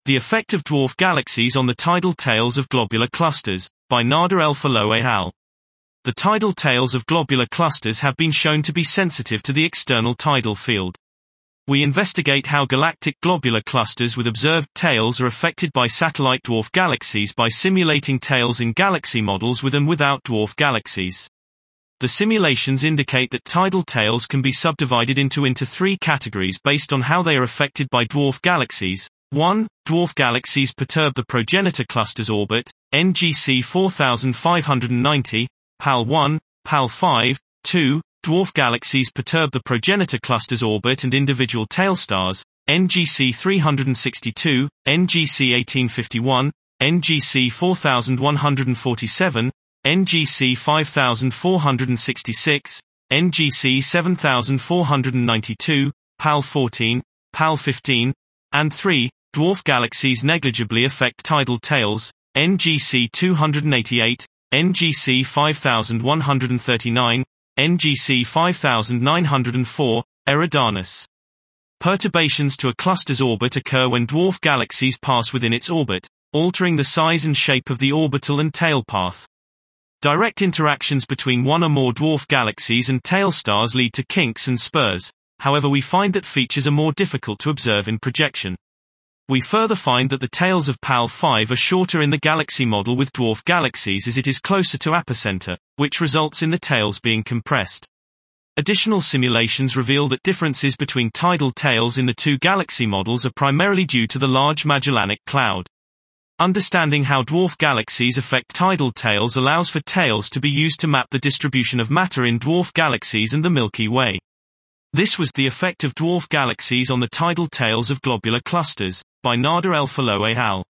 The Effect of Dwarf Galaxies on the Tidal Tails of Globular Clusters, by Nader El-Faloh et al. The tidal tails of globular clusters have been shown to be sensitive to the external tidal field. We investigate how galactic globular clusters with observed tails are affected by satellite dwarf galaxies by simulating tails in galaxy models with and without dwarf galaxies. The simulations indicate that tidal tails can be subdivided into three categories based on how they are affected by dwarf galaxies. 1. Dwarf galaxies perturb the progenitor cluster's orbit, NGC 4590, PAL-1, PAL-5. 2. Dwarf galaxies perturb the progenitor cluster's orbit and individual tail stars, NGC 362, NGC 1851, NGC 4147, NGC 5466, NGC 7492, PAL-14, PAL-15, and 3. Dwarf galaxies negligibly affect tidal tails, NGC 288, NGC 5139, NGC 5904, Eridanus. Perturbations to a cluster's orbit occur when dwarf galaxies pass within its orbit, altering the size and shape of the orbital and tail path. Direct interactions between one or more dwarf galaxies and tail stars lead to kinks and spurs, however we find that features are more difficult to observe in projection. We further find that the tails of PAL-5 are shorter in the galaxy model with dwarf galaxies as it is closer to apocenter, which results in the tails being compressed. Additional simulations reveal that differences between tidal tails in the two galaxy models are primarily due to the Large Magellanic Cloud. Understanding how dwarf galaxies affect tidal tails allows for tails to be used to map the distribution of matter in dwarf galaxies and the Milky Way. This was The Effect of Dwarf Galaxies on the Tidal Tails of Globular Clusters, by Nader El-Faloh et al.